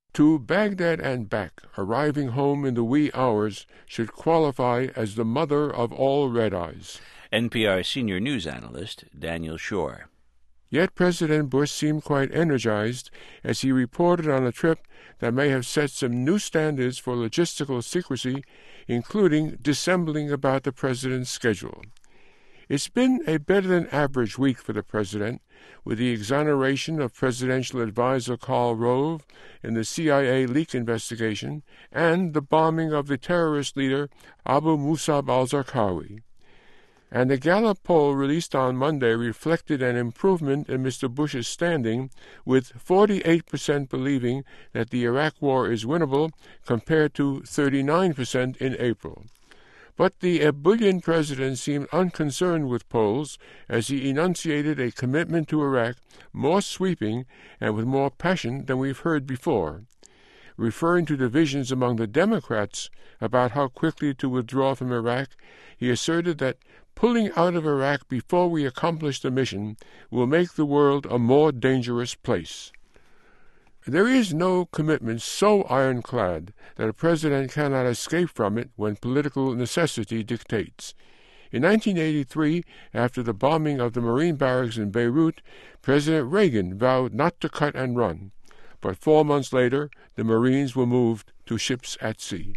To Baghdad and back, arriving home in the wee hours, should qualify as the mother of all red-eyes. NPR senior news analyst Daniel Schorr. Yet President Bush seemed quite energized as he reported on a trip that may have set some new standards for logistical secrecy, including dissembling about the president's schedule. It's been a better-than-average week for the president, with the exoneration of presidential advisor Karl Rove in the CIA leak investigation and the bombing of the terrorist leader Abu Musab al-Zarqawi. And the Gallup poll released on Monday reflected an improvement in Mr. Bush's standing, with 48% believing that the Iraq war is winnable compared to 39% in April. But the ebullient president seemed unconcerned with polls as he enunciated a commitment to Iraq more sweeping and with more passion than we've heard before. Referring to divisions among the Democrats about how quickly to withdraw from Iraq, he asserted that pulling out of Iraq before we accomplish the mission will make the world a more dangerous place. There is no commitment so ironclad that a president cannot escape from it when political necessity dictates. In 1983, after the bombing of the Marine barracks in Beirut, President Reagan vowed not to cut and run. But 4 months later, the Marines were moved to ships at sea.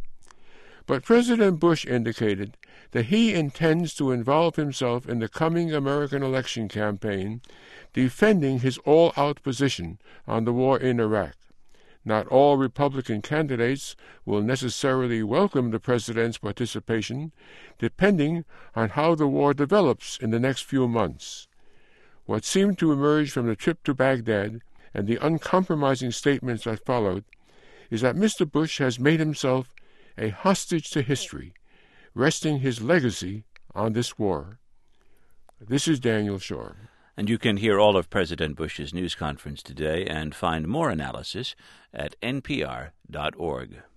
But President Bush indicated that he intends to involve himself in the coming American election campaign, defending his all-out position on the war in Iraq. Not all Republican candidates will necessarily welcome the president's participation, depending on how the war develops in the next few months. What seemed to emerge from the trip to Baghdad and the uncompromising statements that followed is that Mr. Bush has made himself a hostage to history, resting his legacy on this war. This is Daniel Schorr. And you can hear all of President Bush's news conference today and find more analysis at npr.org.